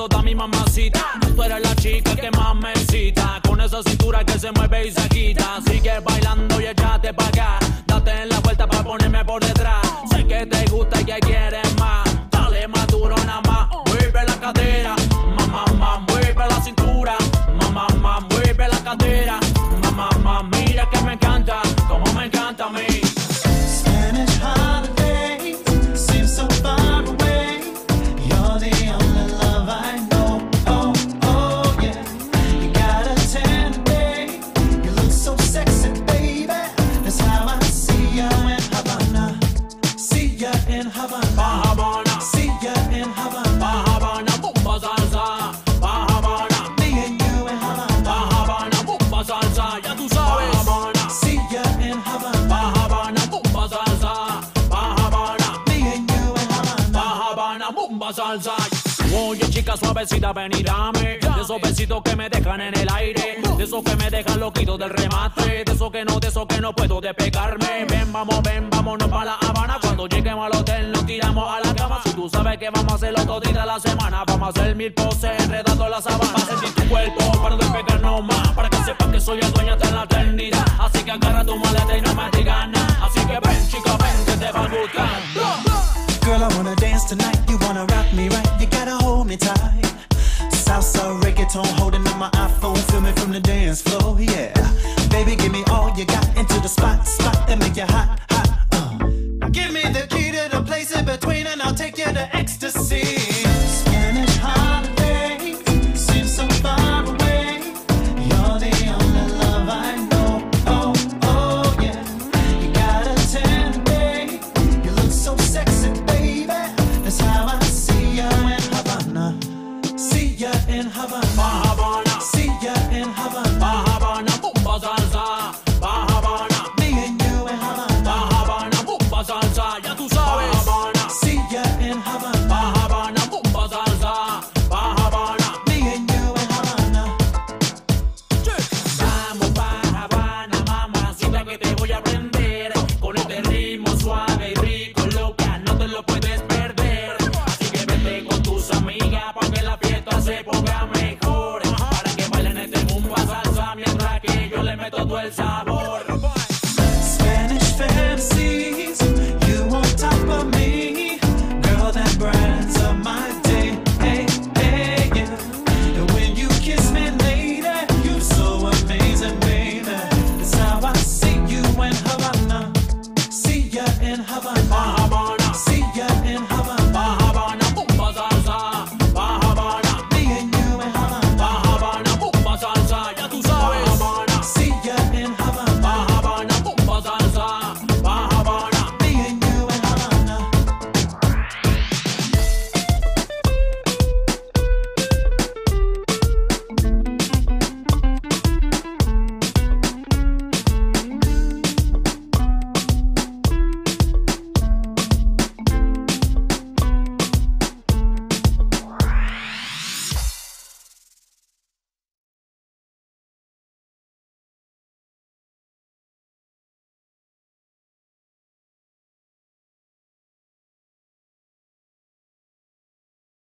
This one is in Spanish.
toda mi mamacita. Tú eres la chica que más me excita, con esa cintura que se mueve y se quita. Sigue bailando y échate pa' acá, date la vuelta pa' ponerme por detrás. Sé que te gusta y que quieres más, dale más duro nada más. Mueve la cadera, mamá, mueve la cintura, mamá, mueve la cadera, mamá, mira que me encanta, como me encanta a mí. Spanish holidays seem so far away. You're the only love I know. Oh, oh, yeah. You got a tan day. You look so sexy, baby. That's how I see ya in Havana. See ya in Havana. Havana, See ya in Havana. Havana, bomba salsa. Havana, Me and you in Havana. Havana, bomba salsa. Ya tú sabes. Havana, See ya in Havana. Havana, bomba salsa. Havana, Me and you in Havana. Havana, bomba salsa. Oye chica suavecita, ven y dame de esos besitos que me dejan en el aire, de esos que me dejan loquito del remate, de esos que no puedo despegarme. Ven, vámonos pa' La Habana. Cuando lleguemos al hotel nos tiramos a la cama. Si tú sabes que vamos a hacerlo todo día de la semana, vamos a hacer 1000 poses enredando la sabana. Para sentir tu cuerpo, para despegarnos más, para que sepas que soy el dueño de la eternidad. Así que agarra tu maleta y no me digas nada. Así que ven chica, ven que te va a gustar. Girl, I wanna dance tonight. You wanna rock me right. You gotta hold me tight. Salsa, reggaeton, holding on my iPhone. Feel me from the dance floor, yeah. Baby, give me all you got. Into the spot that make you hot, hot. Give me the key to the place in between, and I'll take you to ecstasy. Spanish holidays seem so far away. You're the only love I know. Oh, oh, yeah. You got a tan day. You look so sexy, baby. That's how I see ya in Havana. See ya in Havana. Havana, See ya in Havana. Havana, bomba salsa. Havana, Me and you in Havana. Havana, bomba salsa. Ya tú sabes. Havana, See ya in Havana. Havana, bomba salsa. Havana, Me and you in Havana. vamos pa' Habana, mamacita, que te voy a aprender. Con este ritmo suave y rico, loca, no te lo puedes perder. Así que vete con tus amigas para que la fiesta se ponga mejor. Para que bailen este bomba salsa mientras que yo le meto todo el sabor.